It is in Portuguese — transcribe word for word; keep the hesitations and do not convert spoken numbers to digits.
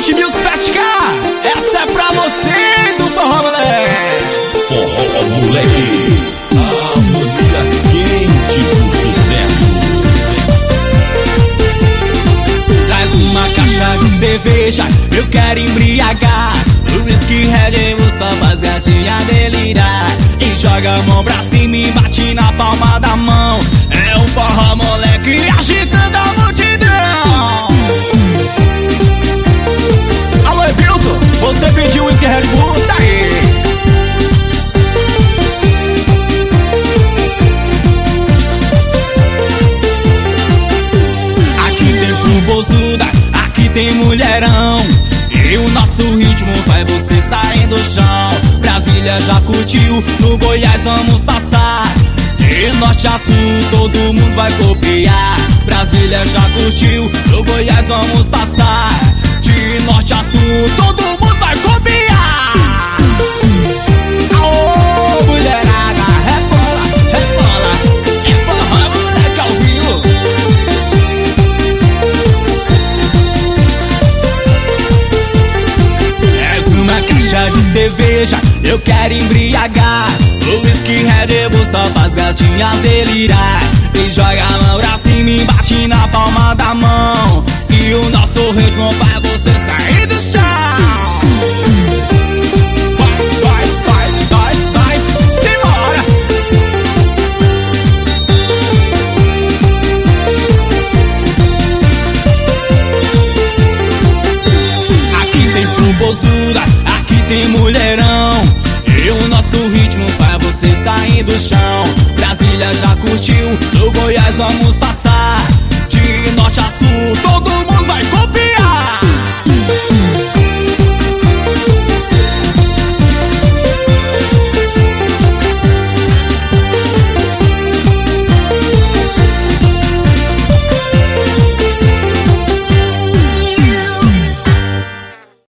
Hot Music Fest, essa é pra vocês do Forró Moleque. Forró Moleque, a harmonia quente do sucesso. Traz uma caixa de cerveja, eu quero embriagar. O whisky red só faz gatinha delirar. E joga a mão pra cima e bate na palma da mão. É o Forró Moleque agitando a multidão. Alô, Wilson, você pediu whisky Red Bull? Tá aí. Aqui tem frumbozuda, aqui tem mulherão. E o nosso ritmo faz você sair do chão. Brasília já curtiu, no Goiás vamos passar. De norte a sul todo mundo vai copiar. Brasília já curtiu, no Goiás vamos passar. De norte a sul todo mundo vai copiar. Aô, mulherada, rebola, rebola. É Forró Moleque ao vivo. És uma caixa de cerveja, eu quero embriagar. O whisky Red Bull só faz gatinhas delirar. E joga a mão pra cima e bate na palma da mão. E o nosso ritmo faz você sair do chão. Vai, vai, vai, vai, vai, simbora. Aqui tem frumbozuda, aqui tem mulherão. E o nosso ritmo faz você sair do chão. Brasília já curtiu, no Goiás vamos passar.